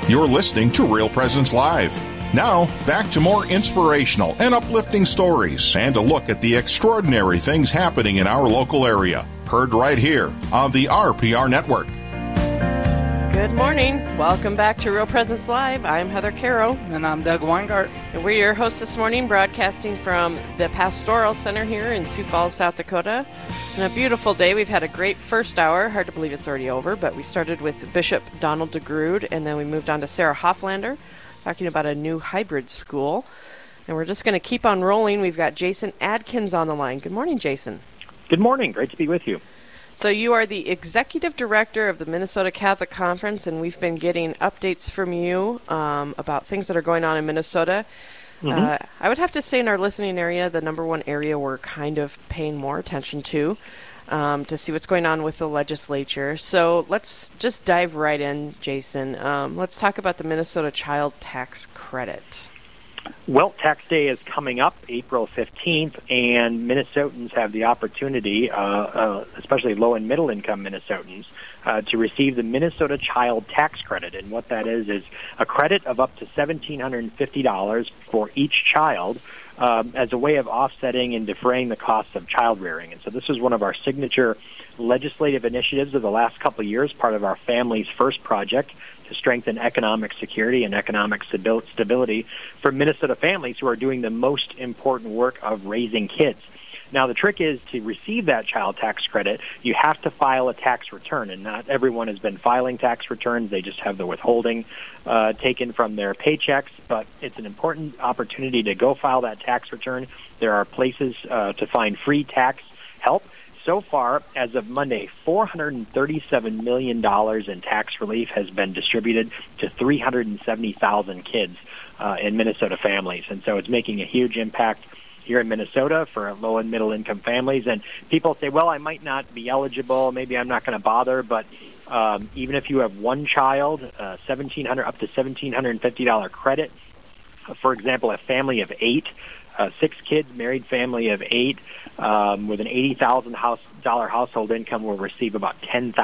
You're listening to Real Presence Live. Now, back to more inspirational and uplifting stories and a look at the extraordinary things happening in our local area. Heard right here on the RPR Network. Good morning. Welcome back to Real Presence Live. I'm Heather Caro. And I'm Doug Weingart. And we're your hosts this morning, broadcasting from the Pastoral Center here in Sioux Falls, South Dakota. And a beautiful day. We've had a great first hour. Hard to believe it's already over, but we started with Bishop Donald DeGrood, and then we moved on to Sarah Hoflander, talking about a new hybrid school. And we're just going to keep on rolling. We've got Jason Adkins on the line. Good morning, Jason. Good morning. Great to be with you. So you are the executive director of the Minnesota Catholic Conference, and we've been getting updates from you about things that are going on in Minnesota. I would have to say in our listening area, the number one area we're kind of paying more attention to see what's going on with the legislature. So let's just dive right in, Jason. Let's talk about the Minnesota Child Tax Credit. Well, tax day is coming up April 15th, and Minnesotans have the opportunity, especially low and middle income Minnesotans, to receive the Minnesota Child Tax Credit. And what that is a credit of up to $1,750 for each child as a way of offsetting and defraying the costs of child rearing. And so this is one of our signature legislative initiatives of the last couple of years, part of our Families First project to strengthen economic security and economic stability for Minnesota families who are doing the most important work of raising kids. Now, the trick is to receive that child tax credit, you have to file a tax return, and not everyone has been filing tax returns. They just have the withholding taken from their paychecks, but it's an important opportunity to go file that tax return. There are places to find free tax help. So far, as of Monday, $437 million in tax relief has been distributed to 370,000 kids in Minnesota families. And so it's making a huge impact here in Minnesota for low and middle income families. And people say, well, I might not be eligible. Maybe I'm not going to bother. But even if you have one child, up to $1,750 credit. For example, a family of 8, 6 kids, married family of 8, with an $80,000 household income will receive about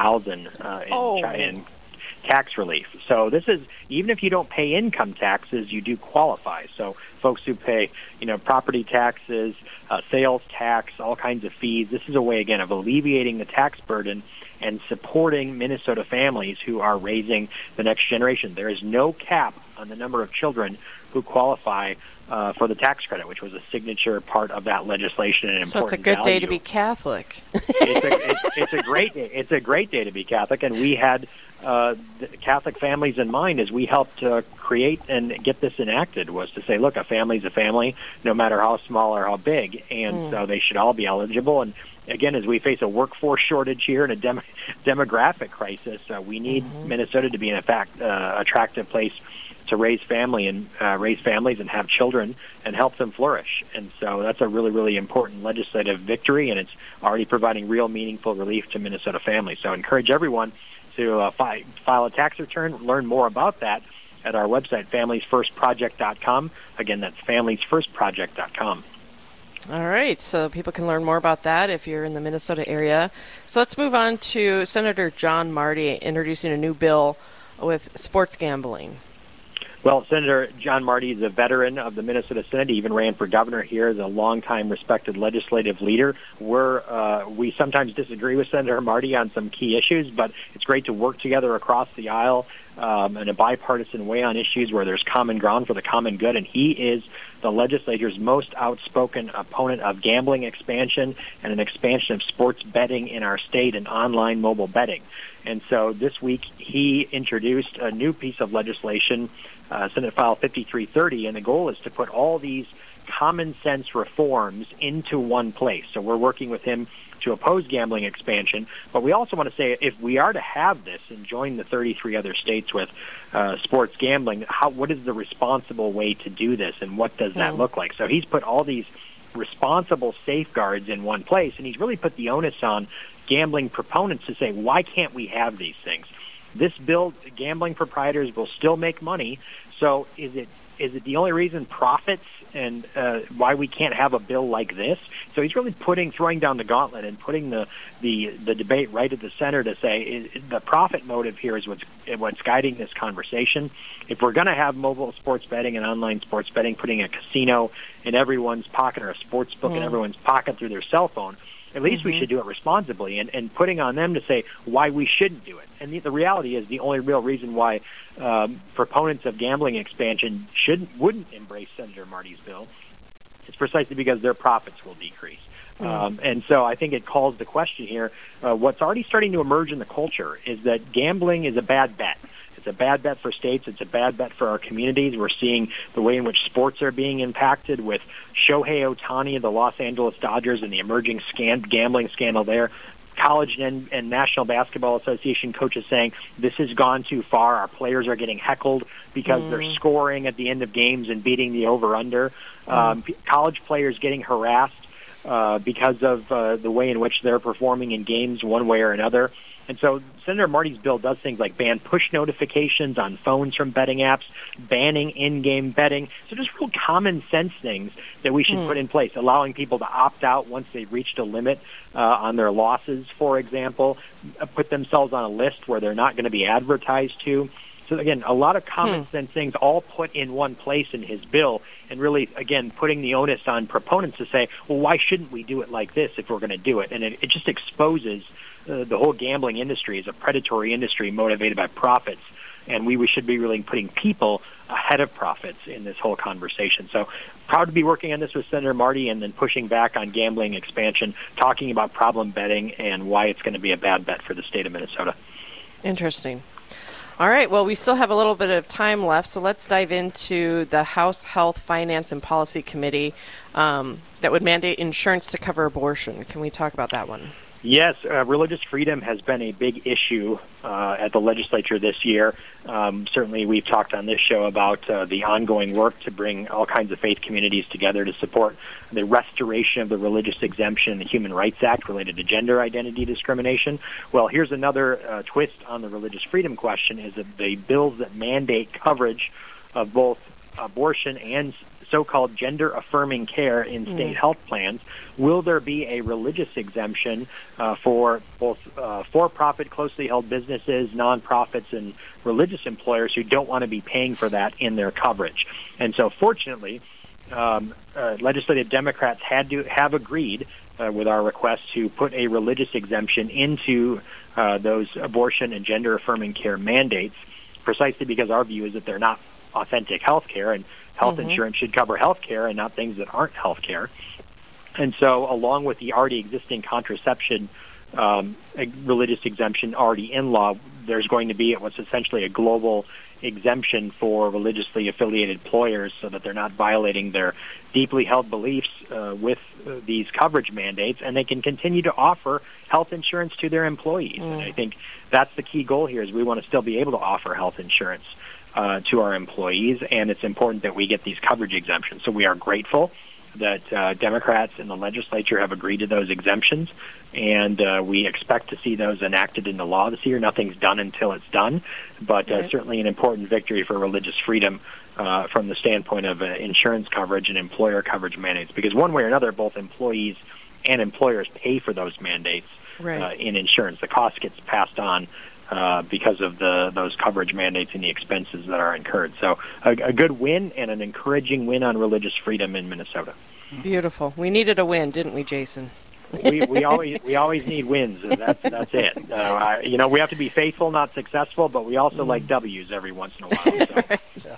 $10,000 in tax relief. So this is, even if you don't pay income taxes, you do qualify. So folks who pay, property taxes, sales tax, all kinds of fees, this is a way, again, of alleviating the tax burden and supporting Minnesota families who are raising the next generation. There is no cap on the number of children who qualify for the tax credit, which was a signature part of that legislation and important. So it's a good value. day to be Catholic. It's a great day. It's a great day to be Catholic, and we had the Catholic families in mind as we helped create and get this enacted. Was to say, look, a family's a family, no matter how small or how big, and so they should all be eligible. And again, as we face a workforce shortage here and a demographic crisis, we need Minnesota to be an attractive place to raise families and have children and help them flourish. And so that's a really, really important legislative victory, and it's already providing real meaningful relief to Minnesota families. So I encourage everyone to file a tax return, learn more about that at our website, familiesfirstproject.com. Again, that's familiesfirstproject.com. All right, so people can learn more about that if you're in the Minnesota area. So let's move on to Senator John Marty introducing a new bill with sports gambling. Well, Senator John Marty is a veteran of the Minnesota Senate. He even ran for governor here as a longtime respected legislative leader. We sometimes disagree with Senator Marty on some key issues, but it's great to work together across the aisle in a bipartisan way on issues where there's common ground for the common good. And he is the legislature's most outspoken opponent of gambling expansion and an expansion of sports betting in our state and online mobile betting. And so this week he introduced a new piece of legislation, Senate File 5330, and the goal is to put all these common sense reforms into one place. So we're working with him to oppose gambling expansion, but we also want to say if we are to have this and join the 33 other states with sports gambling, what is the responsible way to do this, and what does that look like? So he's put all these responsible safeguards in one place, and he's really put the onus on gambling proponents to say, why can't we have these things? This bill, gambling proprietors will still make money, so is it Is it the only reason profits and why we can't have a bill like this? So he's really throwing down the gauntlet and putting the debate right at the center to say the profit motive here is what's guiding this conversation. If we're going to have mobile sports betting and online sports betting, putting a casino in everyone's pocket or a sports book in everyone's pocket through their cell phone, at least we should do it responsibly, and putting on them to say why we shouldn't do it. And the reality is the only real reason why proponents of gambling expansion wouldn't embrace Senator Marty's bill is precisely because their profits will decrease. And so I think it calls the question here, what's already starting to emerge in the culture is that gambling is a bad bet. It's a bad bet for states. It's a bad bet for our communities. We're seeing the way in which sports are being impacted with Shohei Ohtani of the Los Angeles Dodgers and the emerging gambling scandal there. College and National Basketball Association coaches saying this has gone too far. Our players are getting heckled because they're scoring at the end of games and beating the over-under. College players getting harassed because of the way in which they're performing in games one way or another. And so Senator Marty's bill does things like ban push notifications on phones from betting apps, banning in-game betting. So just real common sense things that we should put in place, allowing people to opt out once they've reached a limit on their losses, for example, put themselves on a list where they're not going to be advertised to. So, again, a lot of common sense things all put in one place in his bill and really, again, putting the onus on proponents to say, well, why shouldn't we do it like this if we're going to do it? And it just exposes the whole gambling industry is a predatory industry motivated by profits, and we should be really putting people ahead of profits in this whole conversation. So proud to be working on this with Senator Marty and then pushing back on gambling expansion, talking about problem betting and why it's going to be a bad bet for the state of Minnesota. Interesting. All right, well, we still have a little bit of time left, so let's dive into the House Health, Finance, and Policy Committee that would mandate insurance to cover abortion. Can we talk about that one? Yes, religious freedom has been a big issue at the legislature this year. Certainly we've talked on this show about the ongoing work to bring all kinds of faith communities together to support the restoration of the religious exemption in the Human Rights Act related to gender identity discrimination. Well, here's another twist on the religious freedom question, is that the bills that mandate coverage of both abortion and so-called gender-affirming care in state health plans. Will there be a religious exemption for both for-profit, closely held businesses, nonprofits, and religious employers who don't want to be paying for that in their coverage? And so, fortunately, legislative Democrats have agreed with our request to put a religious exemption into those abortion and gender-affirming care mandates, precisely because our view is that they're not authentic health care, and health insurance should cover health care and not things that aren't health care. And so along with the already existing contraception religious exemption already in law, there's going to be what's essentially a global exemption for religiously affiliated employers so that they're not violating their deeply held beliefs with these coverage mandates, and they can continue to offer health insurance to their employees. And I think that's the key goal here, is we want to still be able to offer health insurance to our employees, and it's important that we get these coverage exemptions. So we are grateful that Democrats in the legislature have agreed to those exemptions, and we expect to see those enacted into law this year. Nothing's done until it's done, but certainly an important victory for religious freedom from the standpoint of insurance coverage and employer coverage mandates, because one way or another, both employees and employers pay for those mandates in insurance. The cost gets passed on because of those coverage mandates and the expenses that are incurred. So a good win and an encouraging win on religious freedom in Minnesota. Beautiful. We needed a win, didn't we, Jason? we always need wins. That's it. We have to be faithful, not successful, but we also like W's every once in a while.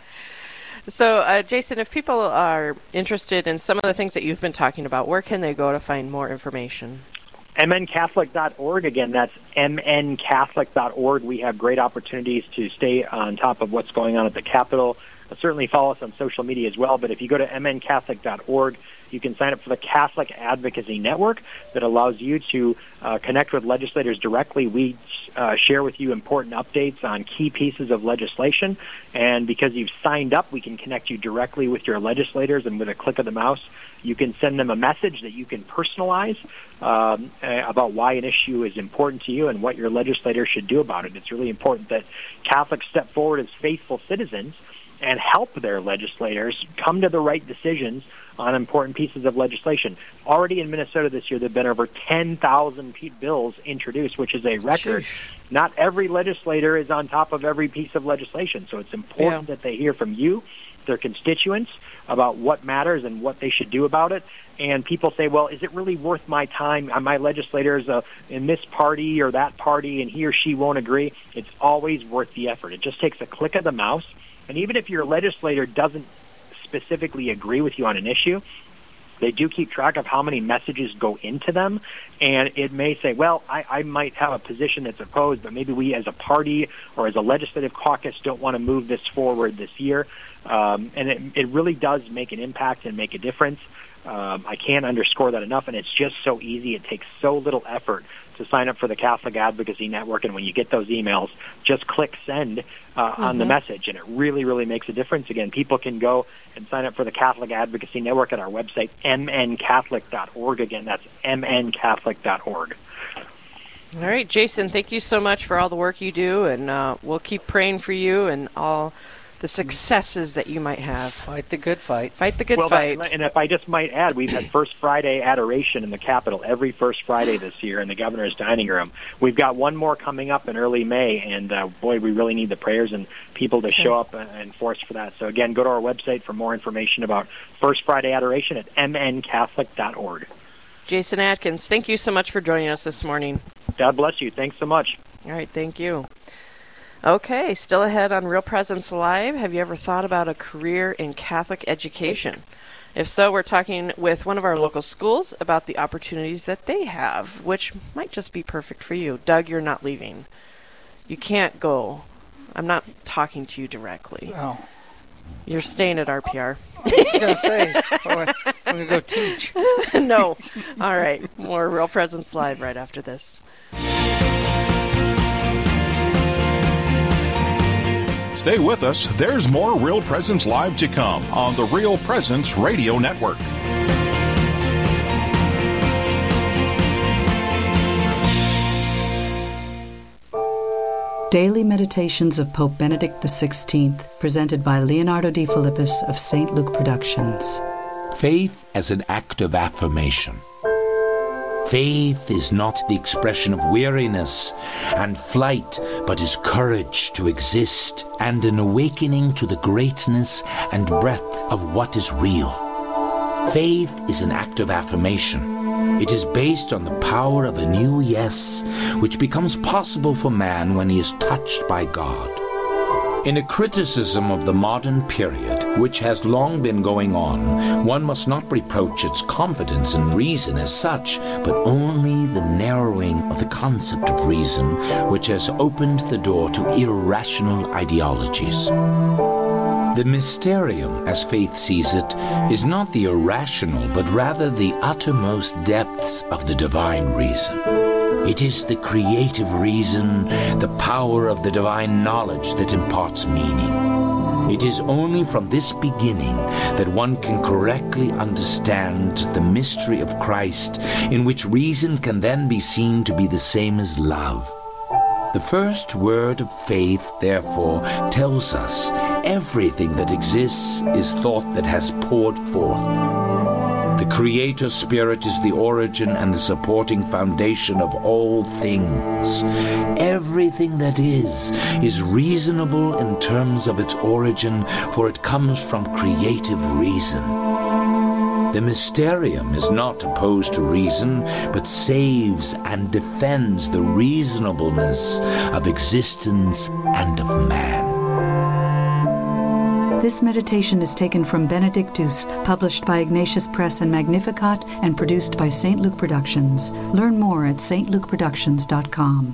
So, Jason, if people are interested in some of the things that you've been talking about, where can they go to find more information? mncatholic.org. Again, that's mncatholic.org. We have great opportunities to stay on top of what's going on at the Capitol. Certainly follow us on social media as well. But if you go to mncatholic.org, you can sign up for the Catholic Advocacy Network that allows you to connect with legislators directly. We share with you important updates on key pieces of legislation. And because you've signed up, we can connect you directly with your legislators, and with a click of the mouse, you can send them a message that you can personalize about why an issue is important to you and what your legislator should do about it. It's really important that Catholics step forward as faithful citizens and help their legislators come to the right decisions on important pieces of legislation. Already in Minnesota this year, there have been over 10,000 bills introduced, which is a record. Sheesh. Not every legislator is on top of every piece of legislation, so it's important that they hear from you, their constituents, about what matters and what they should do about it. And people say, well, is it really worth my time? My legislator's in this party or that party, and he or she won't agree. It's always worth the effort. It just takes a click of the mouse. And even if your legislator doesn't specifically agree with you on an issue, they do keep track of how many messages go into them, and it may say, well, I might have a position that's opposed, but maybe we as a party or as a legislative caucus don't want to move this forward this year. And it really does make an impact and make a difference. I can't underscore that enough, and it's just so easy. It takes so little effort to sign up for the Catholic Advocacy Network, and when you get those emails, just click send on the message, and it really, really makes a difference. Again, people can go and sign up for the Catholic Advocacy Network at our website, mncatholic.org. Again, that's mncatholic.org. All right, Jason, thank you so much for all the work you do, and we'll keep praying for you and all the successes that you might have. Fight the good fight. Fight the good fight. And if I just might add, we've had First Friday adoration in the Capitol every First Friday this year in the Governor's Dining Room. We've got one more coming up in early May, and boy, we really need the prayers and people to show up and force for that. So again, go to our website for more information about First Friday adoration at mncatholic.org. Jason Atkins, thank you so much for joining us this morning. God bless you. Thanks so much. All right, thank you. Okay, still ahead on Real Presence Live. Have you ever thought about a career in Catholic education? If so, we're talking with one of our local schools about the opportunities that they have, which might just be perfect for you. Doug, you're not leaving. You can't go. I'm not talking to you directly. Oh. You're staying at RPR. I was going to say, I'm going to go teach. No. All right, more Real Presence Live right after this. Stay with us. There's more Real Presence Live to come on the Real Presence Radio Network. Daily Meditations of Pope Benedict XVI, presented by Leonardo Di Philippis of St. Luke Productions. Faith as an act of affirmation. Faith is not the expression of weariness and flight, but is courage to exist and an awakening to the greatness and breadth of what is real. Faith is an act of affirmation. It is based on the power of a new yes, which becomes possible for man when he is touched by God. In a criticism of the modern period, which has long been going on, one must not reproach its confidence in reason as such, but only the narrowing of the concept of reason, which has opened the door to irrational ideologies. The mysterium, as faith sees it, is not the irrational, but rather the uttermost depths of the divine reason. It is the creative reason, the power of the divine knowledge that imparts meaning. It is only from this beginning that one can correctly understand the mystery of Christ, in which reason can then be seen to be the same as love. The first word of faith, therefore, tells us everything that exists is thought that has poured forth. The Creator Spirit is the origin and the supporting foundation of all things. Everything that is reasonable in terms of its origin, for it comes from creative reason. The mysterium is not opposed to reason, but saves and defends the reasonableness of existence and of man. This meditation is taken from Benedictus, published by Ignatius Press and Magnificat, and produced by St. Luke Productions. Learn more at stlukeproductions.com.